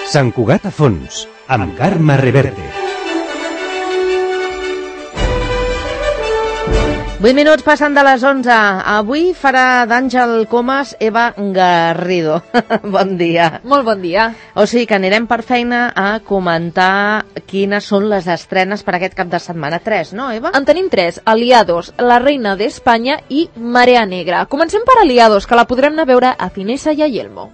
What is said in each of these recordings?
Sant Cugat a fons, amb Carme Reverte. 8 minuts passen de les 11. Avui farà d'Àngel Comas Eva Garrido. Bon dia. Molt bon dia. O sigui que anirem per feina a comentar quines són les estrenes per aquest cap de setmana. 3, no, Eva? En tenim 3. Aliados, La reina d'Espanya i Marea Negra. Comencem per Aliados, que la podrem anar a veure a Cinesa i a Yelmo.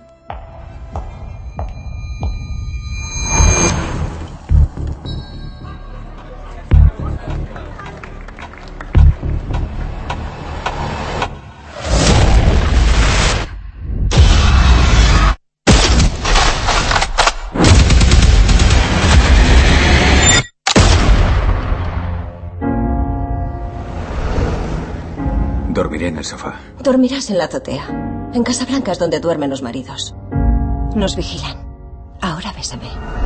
Dormiré en el sofá. Dormirás en la azotea. En Casablanca es donde duermen los maridos. Nos vigilan. Ahora bésame.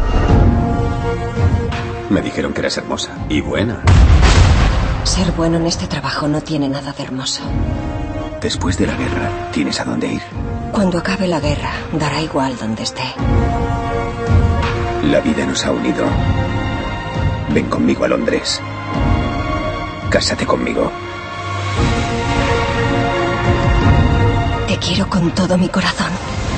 Me dijeron que eras hermosa y buena. Ser bueno en este trabajo no tiene nada de hermoso. Después de la guerra, ¿tienes a dónde ir? Cuando acabe la guerra, dará igual donde esté. La vida nos ha unido. Ven conmigo a Londres. Cásate conmigo. Te quiero con todo mi corazón.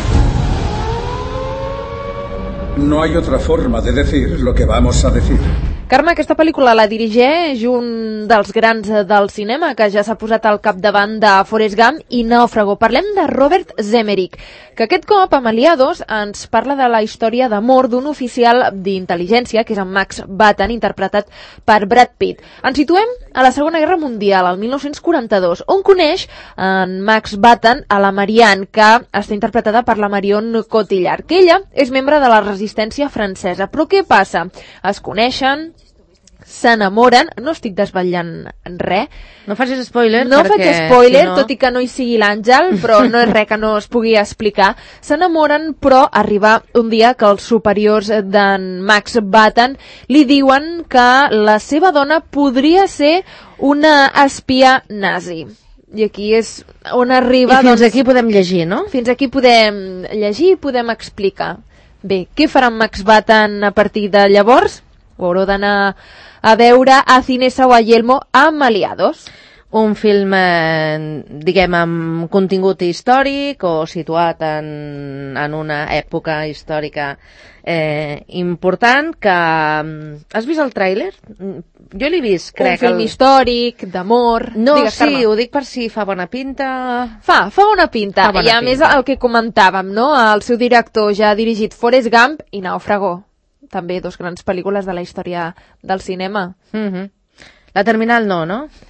No hay otra forma de decir lo que vamos a decir. Carme, aquesta pel·lícula la dirigeix un dels grans del cinema que ja s'ha posat al capdavant de Forrest Gump i Nàufrago. Parlem de Robert Zemeckis, que aquest cop, amb Aliados, ens parla de la història d'amor d'un oficial d'intel·ligència, que és en Max Batten, interpretat per Brad Pitt. Ens situem a la Segona Guerra Mundial, al 1942, on coneix en Max Batten a la Marianne, que està interpretada per la Marion Cotillard, que ella és membre de la resistència francesa. Però què passa? Es coneixen, s'enamoren, no estic desvetllant res. No facis spoiler. No faig spoiler, si no... tot i que no hi sigui l'Àngel, però no és res que no es pugui explicar. S'enamoren, però arriba un dia que els superiors d'en Max Batten li diuen que la seva dona podria ser una espia nazi. I aquí és on arriba... I fins aquí podem llegir, no? Fins aquí podem llegir i podem explicar. Bé, què farà Max Batten a partir de llavors? Ho haureu d'anar a veure a Cinesa o a Yelmo amb Aliados. Un film, diguem, amb contingut històric o situat en una època històrica important que... Has vist el tràiler? Jo l'he vist, crec. Un film històric, d'amor... No, digues, sí, Carme. ho dic per si fa bona pinta... Fa bona pinta. I a més el que comentàvem, no? El seu director ja ha dirigit Forrest Gump i Nàufrago. També dos grans pel·lícules de la història del cinema. La Terminal no?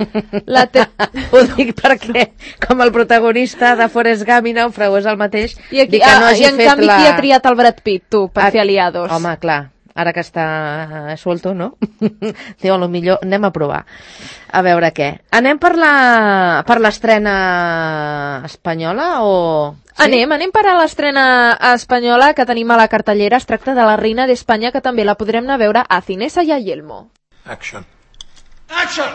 Ho dic perquè, com el protagonista de Forrest Gump i Nàufrago és el mateix, I aquí, dic que no hagi en fet canvi, qui ha triat el Brad Pitt, tu, per fer Aliados? Home, clar, ara que està suelto, no? Diu, a lo millor anem a provar. A veure què. Anem per l'estrena espanyola o... Sí? Anem per a l'estrena espanyola que tenim a la cartellera. Es tracta de La reina d'Espanya, que també la podrem anar a veure a Cinesa i a Yelmo. Action. ¡Action!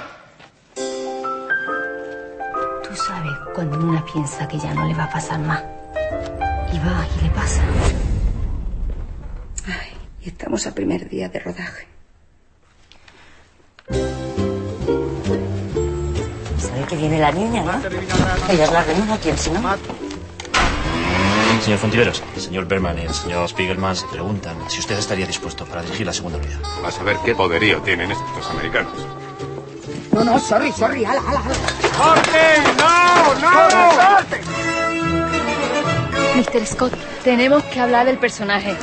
Tú sabes cuando una piensa que ya no le va a pasar más. Y va y le pasa. Ay, y estamos a primer día de rodaje. Sabe que viene la niña, ¿no? Ella es la reina, ¿quién si no? Señor Fontiveros, el señor Berman y el señor Spiegelman se preguntan si usted estaría dispuesto para dirigir la segunda unidad. A saber qué poderío tienen estos americanos. No, sorry, ala. ¡Corte! ¡No! Mr. Scott, tenemos que hablar del personaje.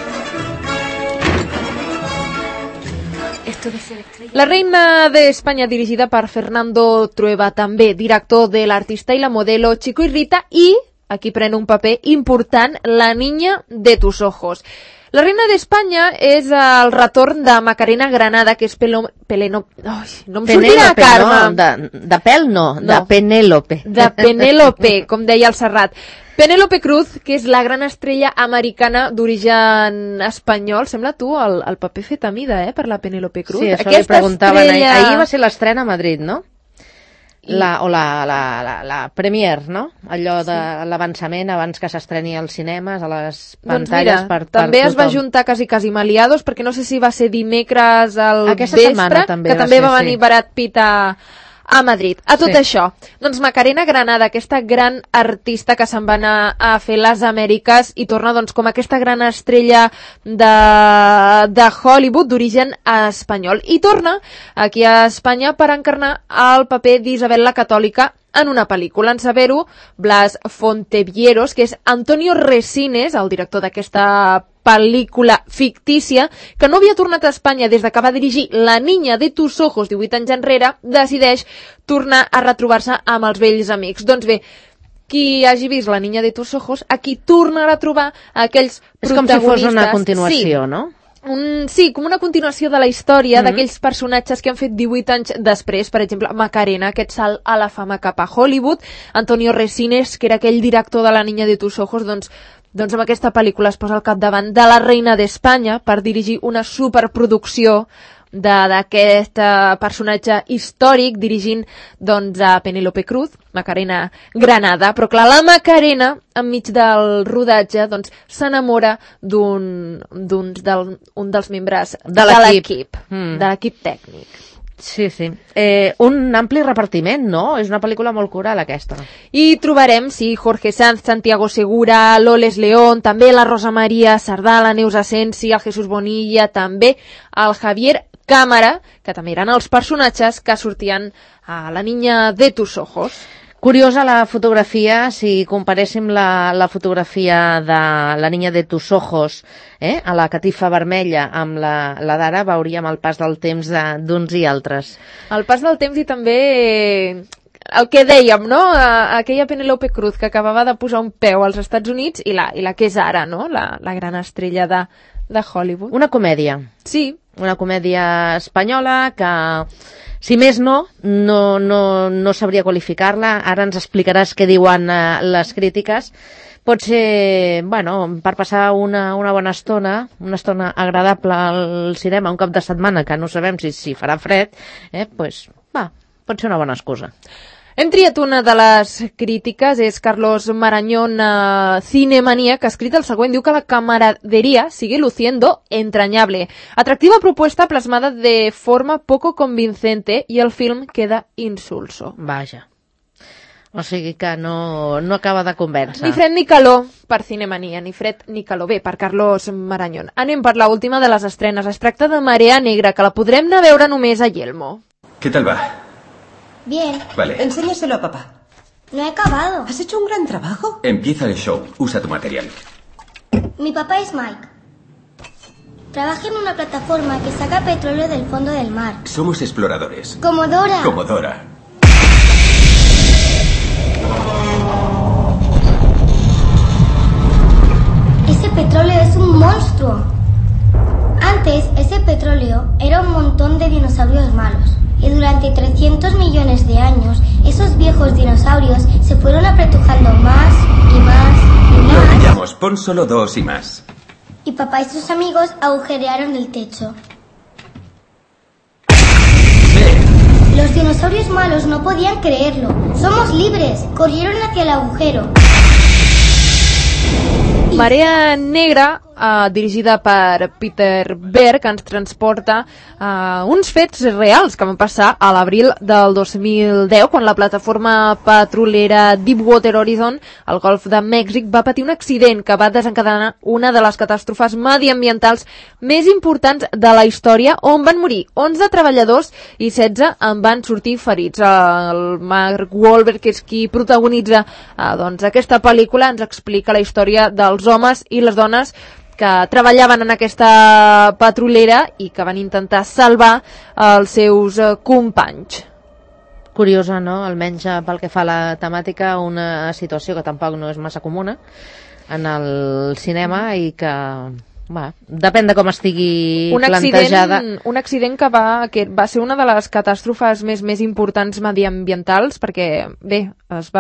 Esto de ser estrella... La reina d'Espanya, dirigida per Fernando Trueba, també director de L'artista i la modelo Chico y Rita, i aquí pren un paper important la niña de tus ojos. La reina d'Espanya és el retorn de Macarena Granada, que és no em sortirà, Carme. No, de pèl no, de Penélope. De Penélope, com deia el Serrat. Penélope Cruz, que és la gran estrella americana d'origen espanyol. Sembla tu el paper fet a mida, per la Penélope Cruz. Sí, això li preguntaven. Ahir va ser l'estrena a Madrid, no? La premiere, no? Allò de l'avançament abans que s'estreni als cinemes, a les pantalles, per tothom. També es va juntar quasi amb Aliados, perquè no sé si va ser dimecres al vespre, que també va venir Brad Pitt a Madrid. A tot això, doncs Macarena Granada, aquesta gran artista que se'n va anar a fer les Amèriques i torna doncs com aquesta gran estrella de Hollywood d'origen espanyol. I torna aquí a Espanya per encarnar el paper d'Isabel la Catòlica en una pel·lícula. En saber-ho, Blas Fontevieros, que és Antonio Resines, el director d'aquesta pel·lícula fictícia, que no havia tornat a Espanya des que va dirigir La niña de tus ojos 18 anys enrere, decideix tornar a retrobar-se amb els vells amics. Doncs bé, qui hagi vist La niña de tus ojos, aquí tornarà a trobar aquells protagonistes. És com si fos una continuació, no? Sí, com una continuació de la història d'aquells personatges que han fet 18 anys després. Per exemple, Macarena, aquest salt a la fama cap a Hollywood, Antonio Resines, que era aquell director de La niña de tus ojos, doncs amb aquesta pel·lícula es posa al capdavant de La reina d'Espanya per dirigir una superproducció d'aquest personatge històric, dirigint doncs a Penélope Cruz, Macarena Granada. Però clar, la Macarena, enmig del rodatge, doncs s'enamora d'un dels membres de l'equip, de l'equip tècnic. Sí. Un ampli repartiment, no? És una pel·lícula molt coral, aquesta. I trobarem, Jorge Sanz, Santiago Segura, Loles León, també la Rosa Maria Sardà, la Neus Asensi, el Jesús Bonilla, també el Javier Cámara, que també eren els personatges que sortien a La niña de tus ojos. Curiosa la fotografia, si comparéssim la fotografia de La niña de tus ojos, a la catifa vermella amb la d'ara, veuríem el pas del temps d'uns i altres. El pas del temps i també el que dèiem, no? Aquella Penélope Cruz que acabava de posar un peu als Estats Units i la que és ara, no? La gran estrella de Hollywood. Una comèdia. Sí. Una comèdia espanyola que, si més no sabria qualificar-la. Ara ens explicaràs què diuen les crítiques. Pot ser, per passar una bona estona, una estona agradable al cinema, un cap de setmana que no sabem si farà fred, pot ser una bona excusa. Hem triat una de les crítiques, és Carlos Marañón, Cinemanía, que ha escrit el següent. Diu que la camaradería sigue luciendo entrañable. Atractiva propuesta plasmada de forma poco convincente y el film queda insulso. Vaja. O sigui que no acaba de convèncer. Ni fred ni calor per Cinemanía, ni fred ni calor. Bé, per Carlos Marañón. Anem per l'última de les estrenes. Es tracta de Marea Negra, que la podrem anar a veure només a Yelmo. ¿Qué tal va? Bien. Vale. Enséñaselo a papá. No he acabado. ¿Has hecho un gran trabajo? Empieza el show. Usa tu material. Mi papá es Mike. Trabaja en una plataforma que saca petróleo del fondo del mar. Somos exploradores. Como Dora. Como Dora. Ese petróleo es un monstruo. Antes, ese petróleo era un montón de dinosaurios malos. Y durante 300 millones de años, esos viejos dinosaurios se fueron apretujando más y más y más. Lo pillamos, pon solo 2 y más. Y papá y sus amigos agujerearon el techo. Los dinosaurios malos no podían creerlo. ¡Somos libres! Corrieron hacia el agujero. Marea Negra, dirigida per Peter Berg, ens transporta uns fets reals que van passar a l'abril del 2010, quan la plataforma petrolera Deepwater Horizon, al Golf de Mèxic, va patir un accident que va desencadenar una de les catàstrofes mediambientals més importants de la història, on van morir 11 treballadors i 16 en van sortir ferits. El Mark Wahlberg, que és qui protagonitza aquesta pel·lícula, ens explica la història dels homes i les dones que treballaven en aquesta petrolera i que van intentar salvar els seus companys. Curiosa, no? Almenys pel que fa a la temàtica, una situació que tampoc no és massa comuna en el cinema i que depèn de com estigui plantejada. Un accident que va ser una de les catàstrofes més importants mediambientals, perquè bé, es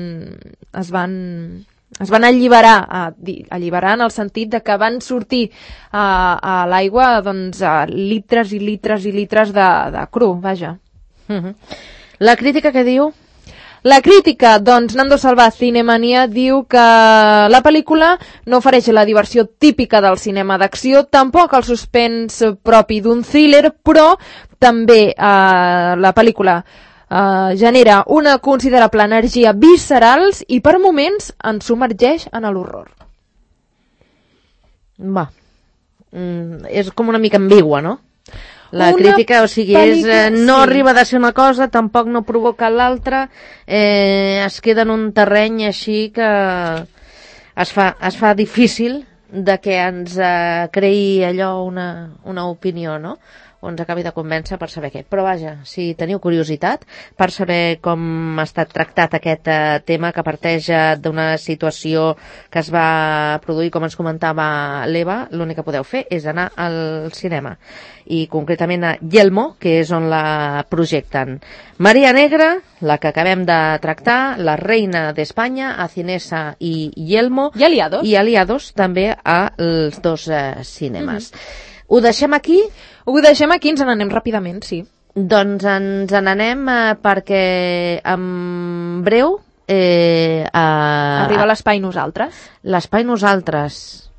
van alliberar en el sentit de que van sortir a l'aigua litres i litres i litres de cru, vaja. La crítica què diu? La crítica, doncs, Nando Salvà, Cinemania, diu que la pel·lícula no ofereix la diversió típica del cinema d'acció, tampoc el suspens propi d'un thriller, però també la pel·lícula genera una considerable energia viscerals i per moments ens submergeix en l'horror. Va, és com una mica ambigua, no? La crítica, o sigui, no arriba a ser una cosa, tampoc no provoca l'altra, es queda en un terreny així que es fa difícil de que ens creï allò una opinió, no? O ens acabi de convèncer per saber què. Però vaja, si teniu curiositat per saber com ha estat tractat aquest tema que parteix d'una situació que es va produir, com ens comentava l'Eva, l'únic que podeu fer és anar al cinema. I concretament a Yelmo, que és on la projecten. Maria Negra, la que acabem de tractar, La Reina d'Espanya, a Cinesa i Yelmo. I Aliados. I Aliados també als dos cinemes. Ho deixem aquí? Ho deixem aquí, ens n'anem ràpidament, sí. Doncs ens n'anem perquè en breu... arriba l'Espai Nosaltres. L'Espai Nosaltres.